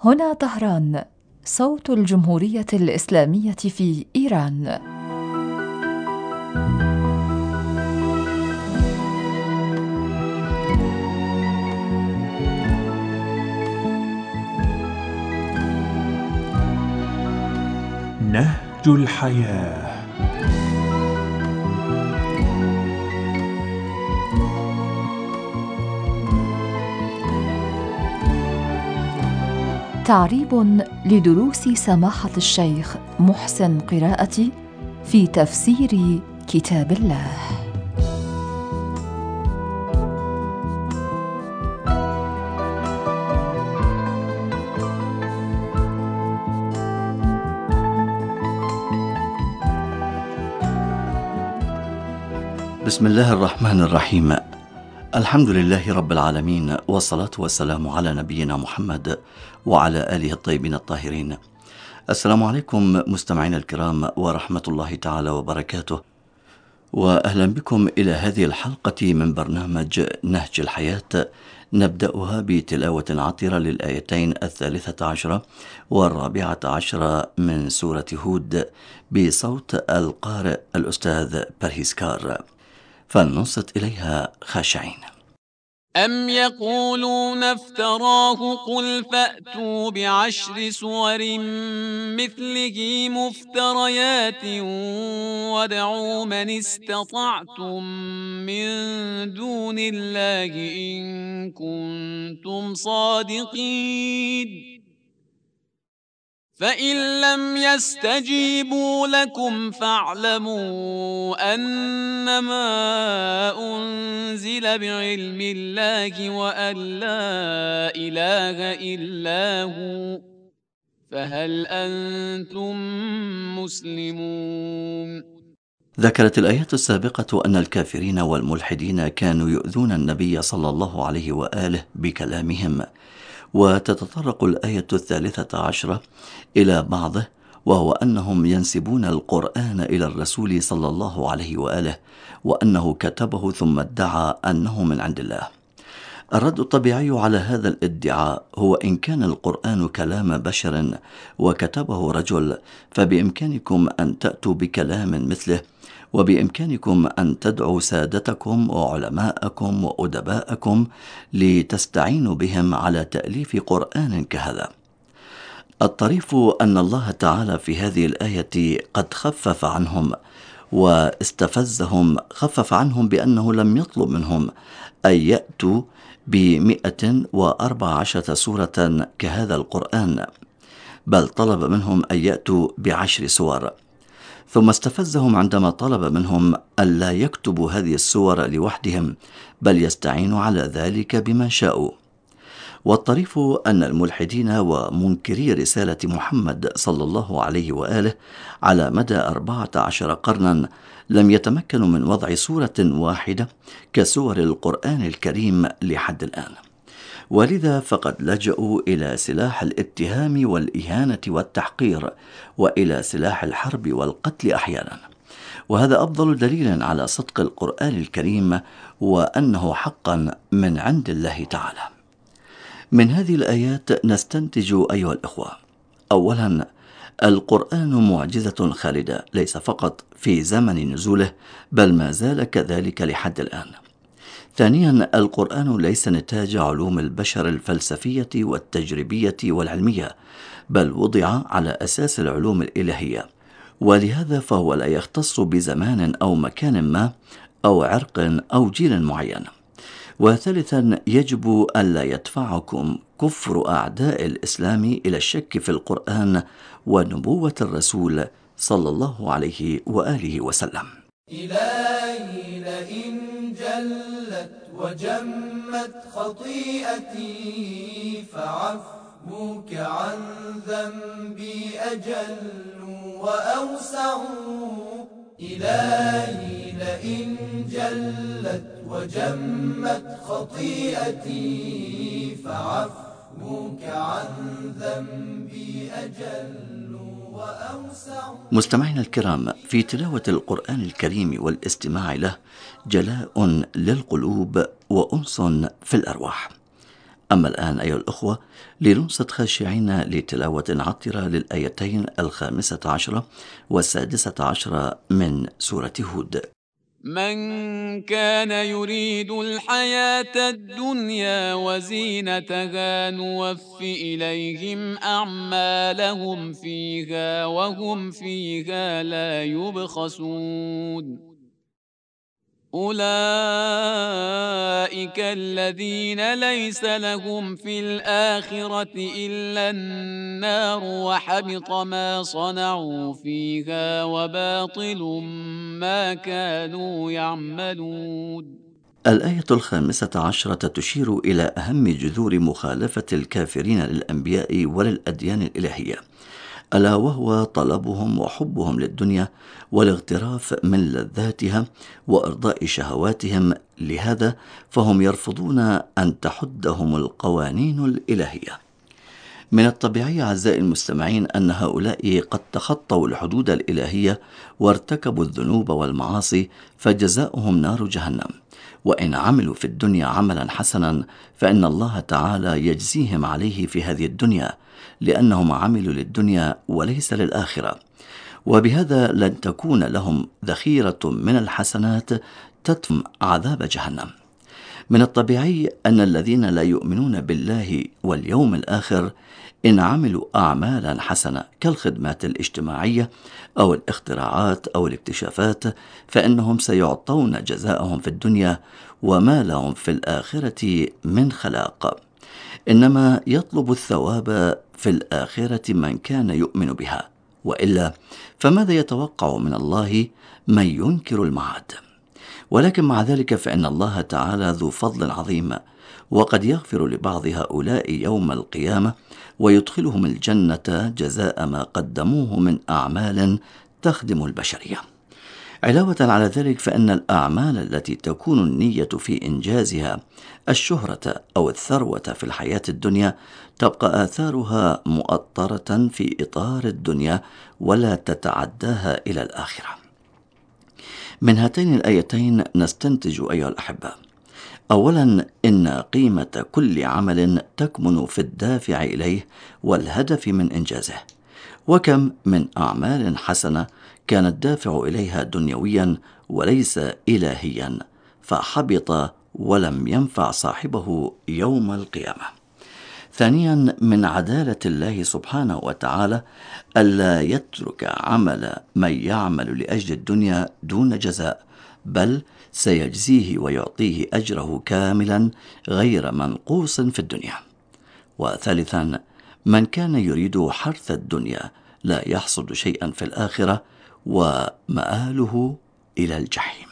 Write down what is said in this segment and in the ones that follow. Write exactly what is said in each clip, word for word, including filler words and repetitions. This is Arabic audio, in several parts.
هنا طهران، صوت الجمهورية الإسلامية في إيران. نهج الحياة. تعريب لدروس سماحة الشيخ محسن قراءتي في تفسير كتاب الله. بسم الله الرحمن الرحيم. الحمد لله رب العالمين، والصلاة والسلام على نبينا محمد وعلى آله الطيبين الطاهرين. السلام عليكم مستمعين الكرام ورحمة الله تعالى وبركاته، وأهلا بكم إلى هذه الحلقة من برنامج نهج الحياة، نبدأها بتلاوة عطرة للآيتين الثالثة عشرة والرابعة عشرة من سورة هود بصوت القارئ الأستاذ برهيسكار، فلننصت إليها خاشعين. أم يقولون افتراه قل فأتوا بعشر سور مثله مفتريات وادعوا من استطعتم من دون الله إن كنتم صادقين فإن لم يستجيبوا لكم فاعلموا أنما أنزل بعلم الله وأن لا إله إلا هو فهل أنتم مسلمون؟ ذكرت الآيات السابقة أن الكافرين والملحدين كانوا يؤذون النبي صلى الله عليه وآله بكلامهم، وتتطرق الآية الثالثة عشرة إلى بعضه، وهو أنهم ينسبون القرآن إلى الرسول صلى الله عليه وآله وأنه كتبه ثم ادعى أنه من عند الله. الرد الطبيعي على هذا الادعاء هو إن كان القرآن كلام بشر وكتبه رجل فبإمكانكم أن تأتوا بكلام مثله، وبإمكانكم أن تدعوا سادتكم وعلماءكم وأدباءكم لتستعينوا بهم على تأليف قرآن كهذا. الطريف أن الله تعالى في هذه الآية قد خفف عنهم واستفزهم، خفف عنهم بأنه لم يطلب منهم أن يأتوا بمئة وأربع عشرة سورة كهذا القرآن، بل طلب منهم أن يأتوا بعشر سور، ثم استفزهم عندما طلب منهم ألا يكتبوا هذه السور لوحدهم بل يستعينوا على ذلك بما شاءوا. والطريف أن الملحدين ومنكري رسالة محمد صلى الله عليه وآله على مدى أربعة عشر قرنا لم يتمكنوا من وضع سورة واحدة كسور القرآن الكريم لحد الآن، ولذا فقد لجأوا إلى سلاح الاتهام والإهانة والتحقير، وإلى سلاح الحرب والقتل أحيانا، وهذا أفضل دليل على صدق القرآن الكريم وأنه حقا من عند الله تعالى. من هذه الآيات نستنتج أيها الإخوة: أولا، القرآن معجزة خالدة ليس فقط في زمن نزوله بل ما زال كذلك لحد الآن. ثانيا، القرآن ليس نتاج علوم البشر الفلسفية والتجريبية والعلمية، بل وضع على أساس العلوم الإلهية، ولهذا فهو لا يختص بزمان أو مكان ما أو عرق أو جيل معين. وثالثا، يجب ألا يدفعكم كفر أعداء الإسلام إلى الشك في القرآن ونبوة الرسول صلى الله عليه وآله وسلم. إلهي لئن جلت وجمت خطيئتي فعفوك عن ذنبي أجل وأوسع. إلهي لئن جلت وجمت خطيئتي فعفوك عن ذنبي أجل وأوسع. مستمعينا الكرام، في تلاوة القرآن الكريم والاستماع له جلاء للقلوب وأنس في الأرواح. أما الآن أيها الأخوة لننصت خاشعين لتلاوة عطرة للآيتين الخامسة عشرة والسادسة عشرة من سورة هود. من كان يريد الحياة الدنيا وزينتها نوف إليهم أعمالهم فيها وهم فيها لا يبخسون. أولئك الذين ليس لهم في الآخرة إلا النار وحبط ما صنعوا فيها وباطل ما كانوا يعملون. الآية الخامسة عشرة تشير إلى أهم جذور مخالفة الكافرين للأنبياء وللأديان الإلهية، ألا وهو طلبهم وحبهم للدنيا والاغتراف من لذاتها وإرضاء شهواتهم. لهذا فهم يرفضون أن تحدهم القوانين الإلهية. من الطبيعي أعزائي المستمعين أن هؤلاء قد تخطوا الحدود الإلهية وارتكبوا الذنوب والمعاصي، فجزاؤهم نار جهنم. وإن عملوا في الدنيا عملا حسنا فإن الله تعالى يجزيهم عليه في هذه الدنيا، لأنهم عملوا للدنيا وليس للآخرة، وبهذا لن تكون لهم ذخيرة من الحسنات تتم عذاب جهنم. من الطبيعي أن الذين لا يؤمنون بالله واليوم الآخر إن عملوا أعمالا حسنة كالخدمات الاجتماعية أو الاختراعات أو الاكتشافات فإنهم سيعطون جزاءهم في الدنيا وما لهم في الآخرة من خلاق، إنما يطلب الثواب في الآخرة من كان يؤمن بها، وإلا فماذا يتوقع من الله من ينكر المعاد؟ ولكن مع ذلك فإن الله تعالى ذو فضل عظيم، وقد يغفر لبعض هؤلاء يوم القيامة ويدخلهم الجنة جزاء ما قدموه من أعمال تخدم البشرية. علاوة على ذلك فإن الأعمال التي تكون النية في إنجازها الشهرة أو الثروة في الحياة الدنيا تبقى آثارها مؤطرة في إطار الدنيا ولا تتعداها إلى الآخرة. من هاتين الآيتين نستنتج أيها الأحبة: أولا، إن قيمة كل عمل تكمن في الدافع إليه والهدف من إنجازه، وكم من أعمال حسنة كان الدافع إليها دنيويا وليس إلهيا فحبط ولم ينفع صاحبه يوم القيامة. ثانيا، من عدالة الله سبحانه وتعالى ألا يترك عمل من يعمل لأجل الدنيا دون جزاء، بل سيجزيه ويعطيه أجره كاملا غير منقوص في الدنيا. وثالثا، من كان يريد حرث الدنيا لا يحصد شيئا في الآخرة ومآله إلى الجحيم.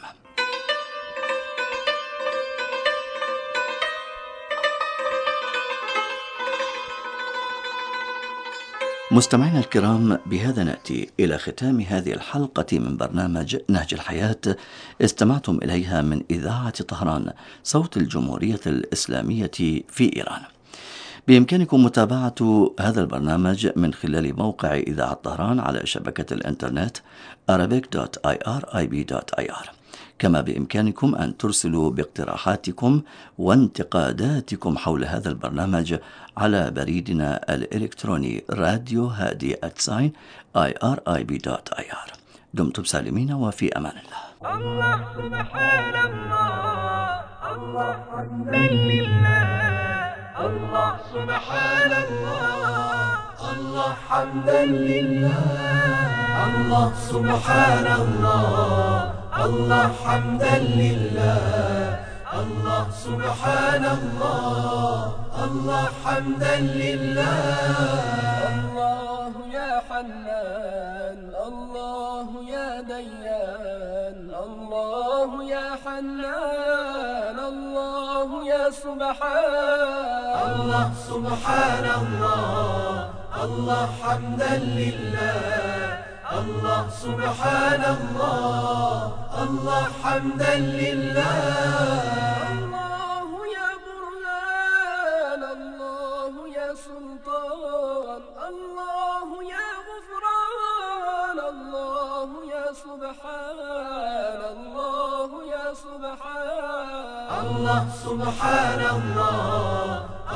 مستمعينا الكرام، بهذا نأتي إلى ختام هذه الحلقة من برنامج نهج الحياة، استمعتم إليها من إذاعة طهران صوت الجمهورية الإسلامية في إيران. بإمكانكم متابعة هذا البرنامج من خلال موقع إذاعة طهران على شبكة الإنترنت arabic دوت إي آر آي بي دوت إي آر، كما بإمكانكم أن ترسلوا باقتراحاتكم وانتقاداتكم حول هذا البرنامج على بريدنا الإلكتروني راديو هادي أتساين آي آر آي بي دوت إي آر. دمتم سالمين وفي أمان الله. الله سبحان الله، الله حمدا لله، الله سبحان الله، الله حمدا لله، الله سبحان الله، الله حمدا لله، الله سبحان الله، الله حمدا لله. الله يا حنان، الله يا ديان، الله يا حنان، الله يا سبحان، الله سبحان الله، الله حمدا لله، الله سبحان الله، الله حمدا لله. الله يا برهان، الله يا سلطان، الله يا غفران، الله يا سبحان، الله يا سبحان، الله سبحان الله،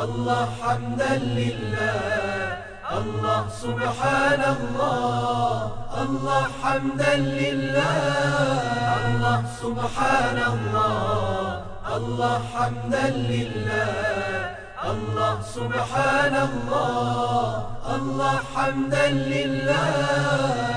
الله حمدا لله، الله سبحان الله، الله حمدا لله، الله سبحان الله، الله حمدا لله، الله سبحان الله، الله حمدا لله.